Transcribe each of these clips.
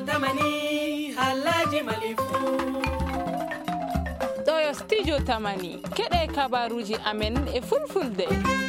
tamani halaji malifu ɗo studio tamani keɗe kabaruji amen e fulfulde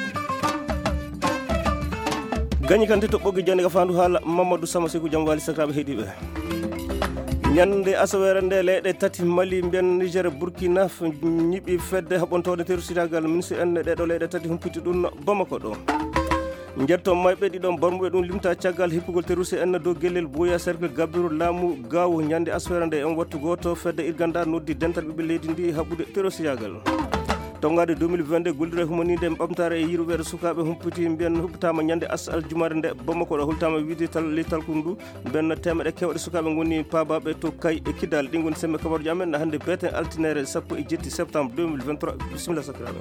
gañi kan to ɓoggi jande ka fandu haala Mamadou Sama Sekou jam wali sakraɓe heeɗiɓe ñande asawere nde leyɗe tati Mali mbiyen Niger Burkina ñiɓi fedde haɓontode terroriste ministre en ɗeɗo leyɗe tati humpiti ɗum Bamako ɗo jetto mayɓe ɗiɗon barmuɓe ɗum limta caggal hippugol terroriste en dow guellel Boya cercle Gabiru laamu gaw ñande asawere nde en wattu goto fedde irganda noddi dental ɓiɓɓe leydi ndi haɓude terroriste tongade 2022 gollire humanide ɓamtare e yiruɓeɗe sukaɓe humpiti mbiyen huɓɓitama ñande as aljumare nde Bamako ɗo hultama wiide talkundu mbiyen temeɗe kewɗe sukaɓe goni paabaɓe to kay e kiddal ɗi goni semme kabaruji amen hande beten altinere 17 septembre 2023 bisimilla sakiraɓe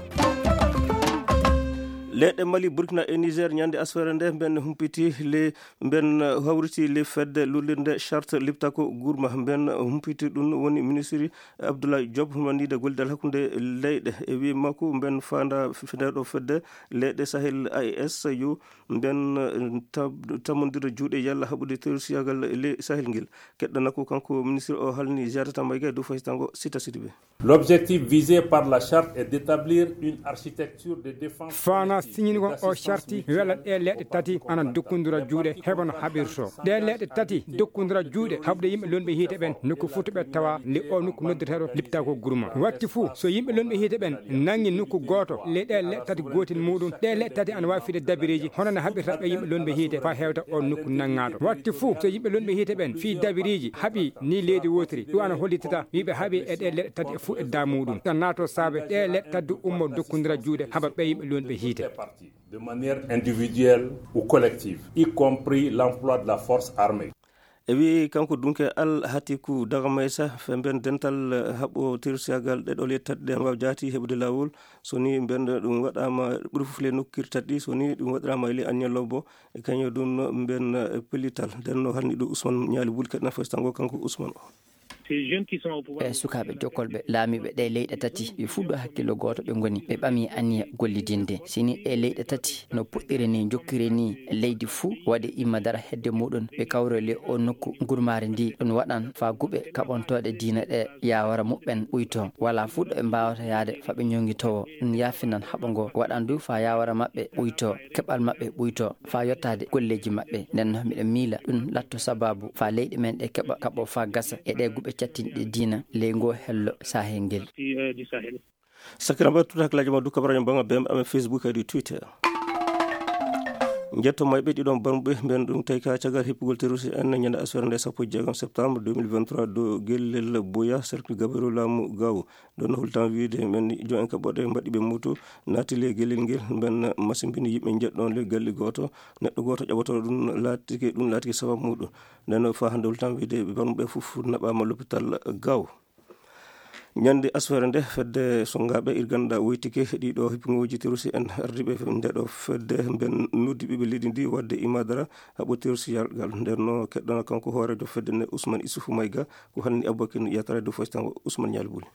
leyɗe Mali Burkina e Niger ñande asfere nde mben humpiti mben hawriti le fedde lullirde charte liptako gourma mben humpiti ɗum woni ministre Abdoulaye Diop humandide gollidal hakkude leyɗe e wi makko mben fanda ndeɗo fedde leyɗe Sahel AES yo mben tammodira juuɗe yalla haɓude terrorisiyagal le Sahel ngel keɗɗanako kanko ministre o halni jatata mayga dow faytango Sita Sidibé. L'objectif visé par la charte est d'établir une architecture de défense signinigo o charti welat ɗe leɗɗe tati ana dokkondira juuɗe heɓano haɓirto ɗe leɗɗe tati dokkondira juuɗe haɓde yimɓe lonɓe hiite ɓen nokku fuu to ɓe tawa le o nokku noddeteɗo lipta ko gourma watti fuu so yimɓe lonɓe hiite ɓen nangi nokku goto le ɗe leɗɗe tati gotel muɗum ɗe leɗɗe tati ana wawi fiide dabiriji hono no haɓirta ɓe yimɓe lonɓe hiite fa hewta o nokku naggato watti fuu so yimɓe lonɓe hiite ɓen fi dabiriji haaɓi ni leydi wotiri ɗum ana hollitata wiɓe haaɓi e ɗe leɗɗe tati e fuu e da muɗum ɗan nato saabe ɗe leɗɗe tati ummo dokkondira juuɗe haɓa ɓe yimɓe lonɓe hiite de manière individuelle ou collective, y compris l'emploi de la force armée. e wi kanko dunke Al Hatiku daga maysa femben dental haɓo terrorisiyagal ɗeɗo le tati ɗen waw jaati heɓude lawol soni mbende ɗum waɗama ɓuuri fof le nokkirtat ɗi soni ɗum waɗirama ele Agnellobo e kañum ɗum mben pellital nden no halni ɗo Ousmane Ñaali Wuli kadi nafostango kanko Ousmane o e sukaɓe jokkolɓe laamiɓe ɗe leyɗe tati ɓe fuɗɗo hakkillo goto ɓe goni ɓe ɓami aniya gollidinde sini ɗe leyɗe tati no puɗɗiri ni jokkiri ni leydi fuu waɗi imma dara hedde muɗum ɓe kawrole o nokku gurmari ndi ɗum waɗan fa guɓe kaɓontoɗe diina ɗe yawara muɓɓen ɓuyto wala fuɗɗo ɓe mbawata yaade fa ɓe ñoguitowo ɗum yafinan haɓa ngo waɗan du fa yawara mabɓe ɓuyto keɓal mabɓe ɓuyto fa yettade golleji mabɓe nden no miɗen miila ɗum latto sababu fa leyɗi men ɗe keɓa kaɓo fa gasa e ɗe guɓe cattinɗe diina ley ngo hello Sahel ngel sakiraɓe tout haklaji ma dukka baraño banga bem amen Facebook kadi Twitter jetto mayɓe ɗiɗon barmuɓe mben ɗum tawi ka caggal hippugol terroriste en ñande asfere nde 16 septembre 2023 do guellel Boya cercle Gabiru laamu gaw ɗon no hultan wiide men jo en kaɓoɗe mbaɗiɓe muto naati le guellel ngel ben masimbini yimɓe jeɗɗon le galli goto neɗɗo goto ƴaɓoto ɗum laatiki sababu muɗum nden fa hande hultan wiide barmuɓe fof naɓama l'hôpital gaw ñande asfere nde fedde songaɓe irganɗa woytike ɗiɗo hippigoji terroriste en ardiɓe ndeɗo fedde ben noddi ɓiɓe leydi ndi wadde imadara haɓo terrorisiyagal nden no keɗɗana kanko hoorejo fedde nde Ousmane Issoufou Mayga ko halni Aboubakar yatare dow fostango Ousmane Ñaali Buli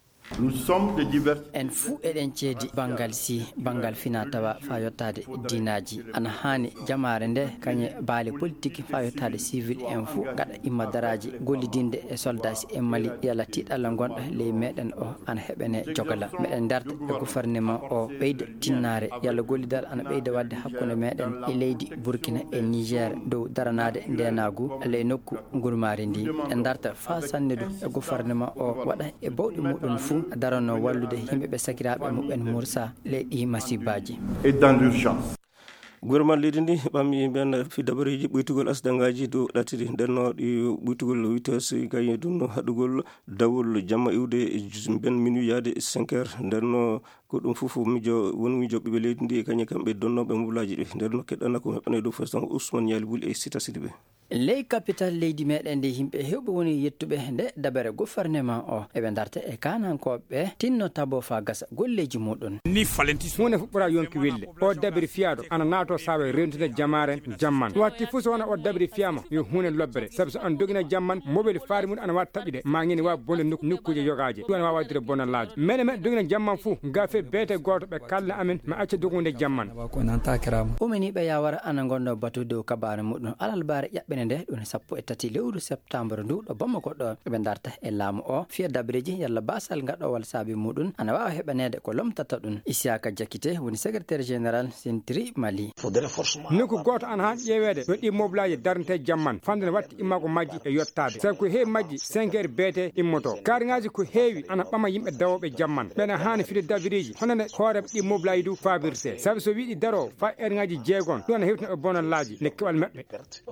en fuu eɗen ceedi bangal si bangal fina tawa fa yettade dinaji ana hani jamare nde kañe baali politique fa yettade civil en fuu gaɗa imma daraji gollidinde e soldats en Mali yalla tiɗalla gonɗo ley meɗen o ana heɓene jogala meɗen darta e gouvernement o ɓeyda tinnare yalla gollidal ana ɓeyda wadde hakkude meɗen e leydi Burkina e Niger dow daranade ndenagu ley nokku gurmari ndi en darta fa sanne du e gouvernement o waɗa e bawɗi muɗum fuu darano wallude yimɓeɓe sakiraɓe muɓen Moussa leyɗi masibaji et dans l'urgence. gouvernement leydi ndi ɓammi ben fi dabariji ɓuytugol asdangaji dow ɗatiri nden no ɗi ɓuytugol wites gayi ɗum haɗugol dawol jamma iwde ben minuit yaade 5 heures nden no ko ɗum fof mijo woni mijo ɓiɓe leydi ndi kañum kamɓe donnoɓe mbulaji ɗi nden no keɗɗana ko heɓane dow fastan Ousmane Ñaali Buli e Sita Sidibé ley capital leydi meɗen nde yimɓe hewɓe woni yettuɓe nde dabere gouvernement o eɓe darta e kanankoɓe tinno tabo fa gasa golleji muɗum ni falentis hunde fuɓɓora yonki welle o dabiri fiyaɗo ana naato sawe rentude jamaren jamman watti fuu so wona o dabiri fiyama yo hunde lobbere saabu so an dogina jamman mobile faari muɗum ana wawa taɓide ma ngene wawa bonde nokkuje yogaje ɗum ana wawa waddire bonallaji mene men dogina jamman fuu gafe beete goto ɓe kalla amen ma acca dogunde jamman umini ɓe yawara ana gonɗo batude dow kabare muɗum alal bare ƴaɓɓene ene nde ɗum 13 lewru septembre ndu ɗo Bamako ɗo ɓe darta e laamu o fiya dabreji yalla basal gaɗowal saabi muɗum ana wawa heɓanede ko lomtata ɗum. Isiaka Jakite woni secrétaire général Sentiri Mali. noko goto an han ƴeewede ɗo ɗi moblaji darnete jamman fandene watti imma ko majji e yottade sabi ko heewi majji 5 heures beete immoto kariŋaji ko heewi ana ɓama yimɓe dawoɓe jamman ɓena hani fide dabiriji honone hooreɓe ɗi moblaji du fabirte sabi so wiɗi daro fa erŋaji jeegon ɗum ana hewtino e bonallaji le keɓal maɓɓe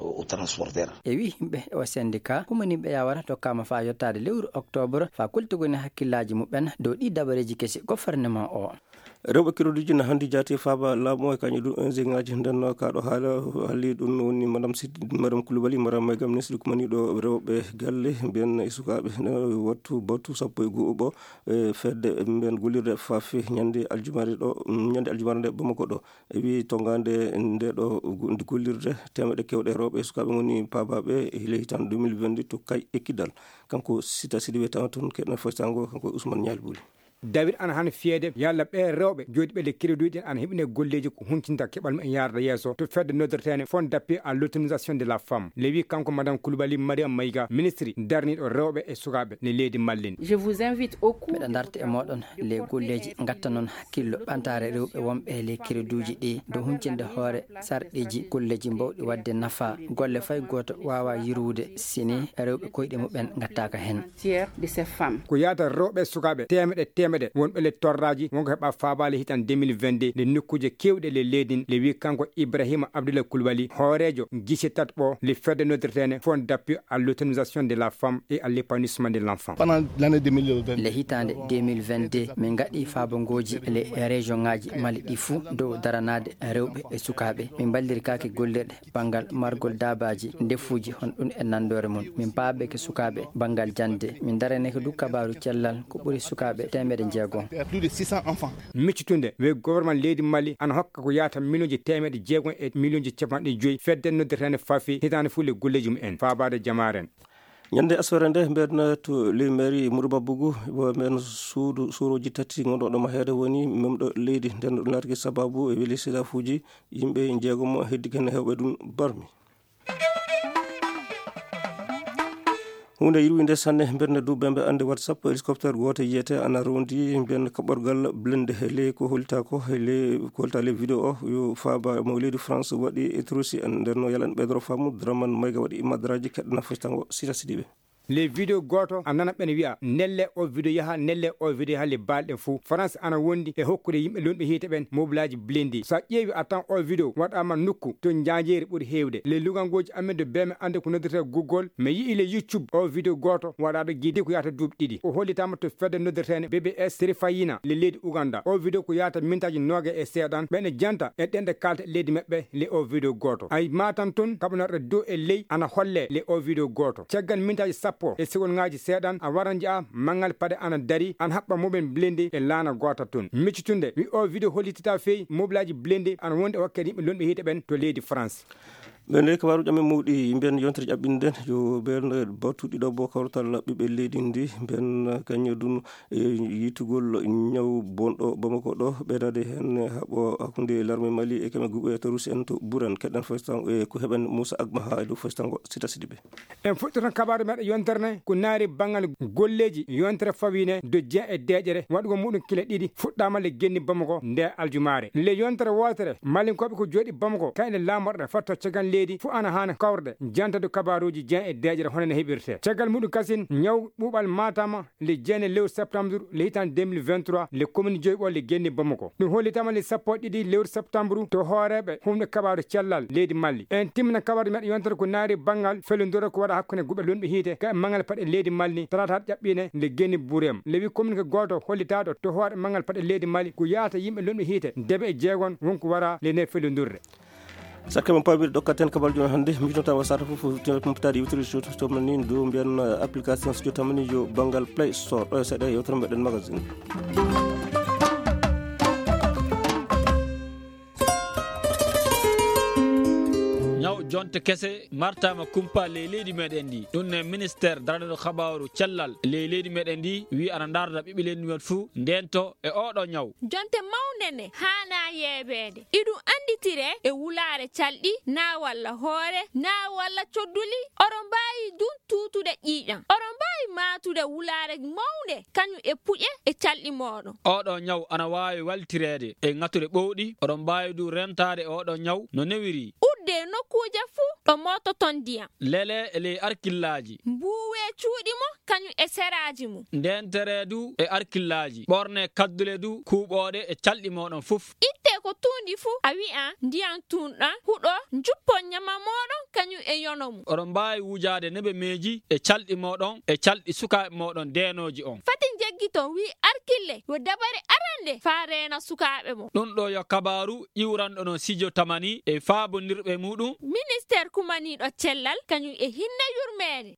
e wi yimɓe o syndicat humaniɓe yawata tokkama fa yottade lewru octobre fa kultugoni hakkillaji muɓen dow ɗi dabareji kesi gouvernement o. rewɓe kiroduji na handi jaati faaba laamu e kañum ɗum insiŋaji ndenno kaɗo haala halli ɗum woni madame Coulibaly madame Maygam ministre kumaniɗo rewɓe galle mbiyen e sukaɓe wattu batu 12 e fedde mbiyen gollirde faafi ñande aljumare nde Bamako ɗo e wi tongande nde ɗo gollirde temeɗe kewɗe rewɓe e sukaɓe woni paabaɓe e hitan 2022 to kay ekkidal kanko Sita Sidibé tawa toon keɗen foytango kanko Ousmane Nial Bouli. David ana han fiyede yalla ɓe rewɓe joɗi ɓe le crédit ana heɓine golleji ko huncinta keɓal men yarda yeeso to fedde nodretene fond d'appui à l'autonomisation de la femme le wi kanko madame Coulibaly Mariam Maïga ministre darniɗo rewɓe e sukaɓe ne leydi Mallin. Je vous invite au cours ɓeɗa darta e moɗon le golleji gatta noon hakkillo ɓantare rewɓe wonɓe le crédit ɗi do huncinde hoore sarɗiji golleji mbawɗi wadde nafa golle fay goto wawa yirude sini rewɓe koyɗe muɓen gattaka hen de ces femmes ko yata rewɓe sukaɓe temeɗe wonɓe le torraji wonko heɓa faabale hitan 2022 le nokkuje kewɗe le leydin le wi kanko Ibrahima Abdoulaye Coulibaly hoorejo guichet tatɓo le fedde nodretene fond d'appui à l'autonomisation de la femme et à l'épanouissement de l'enfant. Pendant l'année 2022 le hitande 2022 min gaɗi faabangoji le région ngaji Mali ɗi fuu dow daranade rewɓe e sukaɓe min balliri kake gollirɗe banggal margol dabaji ndefuji hon ɗum e nandore mum min paaɓe ke sukaɓe banggal jande min darane ko du kabaru cellal ko ɓuuri sukaɓe temere plus de 600 enfants. miccitunde we gouvernement leydi Mali ana hokka ko yata million temeɗe jeegom e million 50 fedde noddirtene faafi hitande fu le golleji mum en faabade jamaren. ñande asfere nde mbiyen to le mairie Mourba Bougou men suuroji tati gonɗo ma heede woni memɗo leydi nden ɗo natiki sababu e weeli sidafuji yimɓe jeegomo heddi ken hewɓe ɗum barmi. hunde yirwinde sanne mberne du bembe ande WhatsApp hélicoptère goto yiyete ana rondi mbiyen kaɓorgal blende le ko holta ko le vidéo o yo faaba mo leydi France waɗi étrusi en ndenno yalan ɓeydoro famu Draman Mayga waɗi madraji keɗɗana foytango Sita Sidibé. les vidéo goto a nana ɓene wiya nelle o vidéo yaha nelle o vidéo yaha le balɗe fou France ana wondi e hokkude yimɓe lonɓe hiite ɓen mobilaji blendi sa ƴeewi a tan o vidéo waɗama nokku to janjeri ɓuuri hewde le lugangoji amen de beme ande ko noddirte Google mi yii le YouTube o vidéo goto waɗaɗo guide ko yata duuɓi ɗiɗi o hollitama to fedde noddirtene BBS séri fayina le leydi Ouganda o vidéo ko yata mintaji nogue e seeɗan ɓene janta e ɗende kalta leydi maɓɓe le o vidéo goto ay matan toon kaɓanorɗo dow e ley ana holle le o vidéo goto caggal mintaji sappo e segon ngaji seeɗan a waran jaa mangal paɗe ana dari an haɓɓa moɓen blendi e laana gota toon miccitunde wi o vidéo hollitita feewi mobilaji blendi ana wonde e wakkati yimɓe lonɓe hiite ɓen to leydi France. ɓen kabaruji amen mawɗi mbiyen yontere ƴaɓɓinden yo ɓen batuɗi ɗo bo kawtal ɓiɓɓe leydi ndi mbiyen kañum ɗum yitugol ñaw bonɗo Bamako ɗo ɓeydade hen haɓo hakkude l'armée Mali e keme guɓe to Russie en to ɓuuran keɗɗen foytango e ko heɓen Moussa Agma ha e dow foytango Sita Sidibé. en fuɗɗotan kabaru meɗen yonterne ko naari banggal golleji yontere fawine do Dieng e Deƴere waɗugo muɗum kile ɗiɗi fuɗɗama le genni Bamako nde aljumare le yontere wotere malinkoɓe ko joɗi Bamako kayne lamorɗe fatto cagan leydi fu ana hana kawrde jantade kabaruji Dieng e Deƴere hono ne heɓirte caggal muɗum kasin ñaw ɓuuɓal matama le jeene lewru septembre le hitande 2023 le commune joyɓo le genni Bamako ɗum hollitama le sappo ɗiɗi lewru septembre to hooreɓe humde kabaru cellal leydi Mali en timmina kabaru meɗen yontere ko naari banggal felodira ko waɗa hakkude guɓe lonɓe hiite ka mangal paɗe leydi Mali talata ƴaɓɓine le genni Bourem le wi commune goto hollitaɗo to hoore mangal paɗe leydi Mali ko yaata yimɓe lonɓe hiite deeɓe e jeegon wonko wara le ne felodurde sakke mon pabir dokkaten kabal joni hande mijnota wasata fof tadi yewtiri tomna ni do mbiyan application so jotamani yo bangal Play Store ɗo seeɗa yewtere meɗen magazine. jonte kese martama kumpa leydi meɗen ndi ɗum ne ministére daraniɗo habaru cellal leydi meɗen ndi wi ana darda ɓiɓɓe leydi men fuu ndento e oɗo ñaw jonte mawde ne hana yeɓede iɗum anditire e wulare calɗi na walla hoore na walla codduli oɗon mbawi dun tutude ƴiƴam oɗon mbawi matude wulare mawde kañum e puƴe e calɗi moɗon oɗo ñaw ana wawi waltirede e ŋatude ɓowɗi oɗon mbawi du rentade oɗo ñaw no newiri udde nokkuje fuu ɗo mototon ndiyam lele e ley arkillaji mbuwe cuuɗi mo kañum e seraji mum ndentere du e arkillaji ɓorne kaddule du kuuɓoɗe e calɗi moɗon fof itte ko tundi fuu a wi'a ndiyam tunɗan huɗo juppon ñama moɗon kañum e yono mum oɗon mbawi wujade neɓe meeji e calɗi moɗon e calɗi sukaɓe moɗon denoji on fati jeggiton wi arkille yo dabare arande fa rena sukaɓe mo ɗum ɗo yo kabaru iwranɗo no Sidio Tamani e faabondirɓe muɗum ministére kumaniɗo cellal kañum e hinne yurmede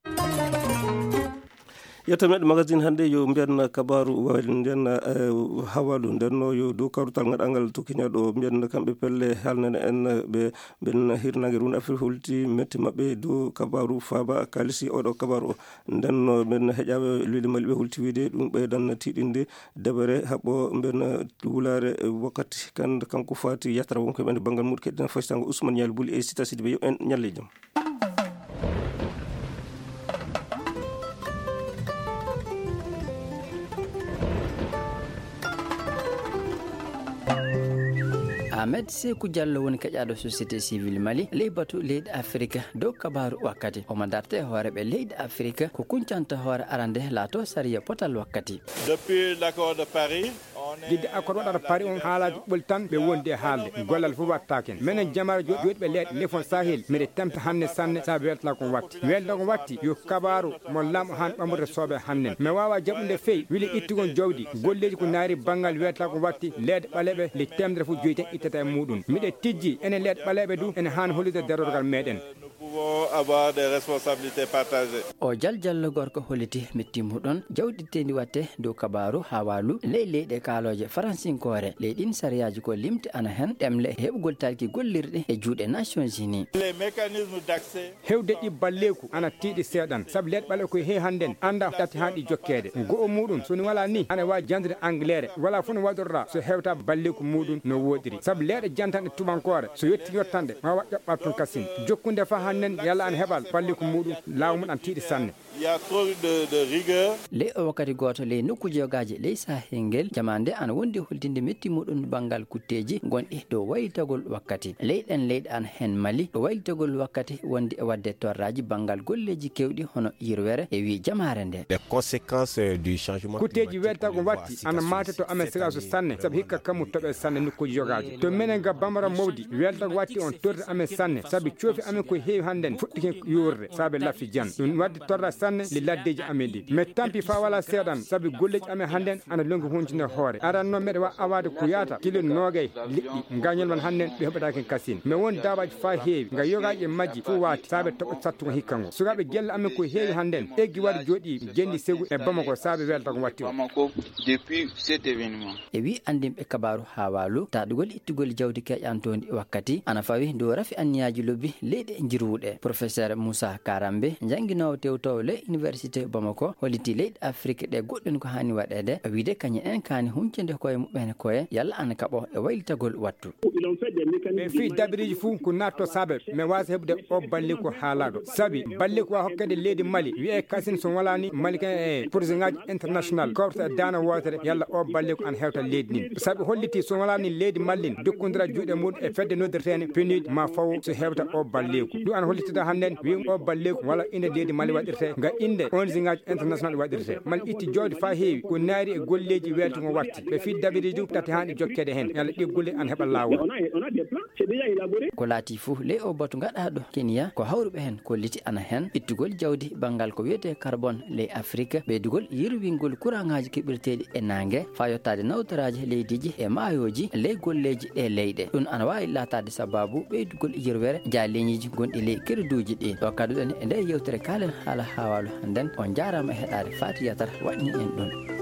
yetta meɗe magazine hannde yo mbiyanna kabaru wali nden hawalu ndenno yo dow kawrutal ngaɗangal tokkiñaɗo mbiyanna kamɓe pelle halnane en ɓe ɓen hirnage rune afrique holti metti mabɓe dow kabaru faaba kalisi oɗo kabaru o ndenno ɓen heƴaɓe leydi mali ɓe holti wiide ɗum ɓeydan tiɗinde dabare haɓɓo mbiyan wulare wakkati kanko fati yattara wonko ɓen banggal muɗum keɗɗen faysango Ousmane Nial Bouli e Sita Sidibé yo en ñalle jaam. Ahmed Sekou Diallo woni kaƴaɗo société civile Mali ley batu leydi Afrique dow kabaru wakkati omo darte hooreɓe leydi Afrique ko kuncanta hoore arande laato sariya potal wakkati depuis l'accord de Paris didde accord waɗata paari on haalaji ɓoli tan ɓe wondi e haalde gollal fof wattaken minen jamara joɗiɓe leeɗe lefon sahel mbiɗe tempe hannde sanne sa weltata kon watti welta kon watti yo kabaru mo lamɗo han ɓamurde sooɓe hannen mi wawa jaɓude feewi wili ittigon jawdi golleji ko naari banggal welta kon watti leeɗe ɓaleɓe le temedere fof joyi tan ittata e muɗum miɗe tijji enen leeɗe ɓaleɓe du ene hani hollude darorgal meɗen avoir des responsabilités partagées. O jaljallo gorko holiti metti muɗon jawdi tendi watte dow kabaru hawalu ley leyɗe kaaloje faransinkore leyɗin sariyaji ko limti ana hen ɗemle heɓugol talki gollirɗe e juuɗe Nations Unies Les mécanismes d'accès hewde ɗi balleku ana tiiɗi seeɗan saabu leeɗe ɓale koye he hannden anda ɗatti haɗi jokkede go'o muɗum soni wala ni ana wawi jandude anglais wala fof no waɗorɗa so hewta balleku muɗum no woɗiri saabu leeɗe jantanɗe tubankore so yetti yottande ma waɗ ƴoɓɓat tun kassin jokkunde fa hannen yalla an heɓal balleku muɗum laamu mum an tiiɗi sanne il y a trop de rigueur. ley o wakkati goto ley nokkuji jogaji ley sahel ngel jamande ana wondi holtinde metti muɗum banggal kutteji gonɗi dow wayitagol wakkati leyɗen leyɗe an hen Mali ɗo wayitagol wakkati wondi e wadde torraji banggal golleji kewɗi hono yirwere e wi jamare nde les conséquences du changement kutteji weltago watti ana mate to amen sigaso sanne saabu hikka kammu toɓe sanne nokkuji jogaji to minen ga bambara mawdi weltago watti on torde amen sanne saabu coofi amen koye heewi hannden fuɗɗiken yurde saabu lafti jan ɗum wadde torra sanne le laddeji amen ɗi mais tampi fa wala seeɗan saabu golleji amen hannden ana longi huncinde hoore aranno meɗe wa awade ko yata kilo noogay liɗɗi gañol man hannden ɓe heɓataken kasine mais won dabaji fa heewi nga yogaji e majji fo wati saabe toɓo sattugo hikka ngo sukaɓe gelle amen koye heewi hannden eggi waɗi jooɗi jendi segu e Bamako saabe welta ko watti o depuis cet événement e wi andimɓe kabaru hawalu taɗugol ittugol jawdi keƴantondi wakkati ana fawi dow rafi anniyaji lobbi leyɗe jirwuɗe professeur Moussa Karambe janguinowo tewtowo le université Bamako holliti leyɗe Afrique ɗe goɗɗen ko hani waɗede wiide kañum en kani huncinde koye muɓene koye yalla ana kaɓo e waylitagol wattu ɓe fi dabiriji fuu ko natto saabe mais wasa heɓde o balle ko haalaɗo saabi balle ko wa hokkede leydi Mali wiye kasine so wala ni malika e projet ngaji international kawta e dana wotere yalla o balle ko an hewta leydi nin saabi holliti so wala ni leydi Mali dokkodira juuɗe muɗum e fedde noddirtene PNUD ma fawo so hewta o balle ko ɗum an hollitida hannden wi o balle ko wala inde leydi Mali waɗirte nga inde ONG ngaji international waɗirte Mali itti jawdi fa heewi ko naari e golleji welti ko watti ɓe fi dabiriji tati hani jokkede hen yalla ɗi golle an heɓa lawol ko laati fuu ley o batu gaɗaɗo Kenya ko hawruɓe hen kolliti ana hen ittugol jawdi banggal ko wiyete carbone ley Afrique ɓeydugol yirwingol courant ngaji keɓirteɗi e nangue fa yettade nawtoraji leydiji e maayoji ley golleji ɗe leyɗe ɗum ana wawi latade sababu ɓeydugol yirwere jaleñiji gonɗi ley kerduji ɗi ɗo kaduɗen e nder yewtere kalen haala hawalu hannden on jarama e heɗade Fati Yatar waɗni en ɗum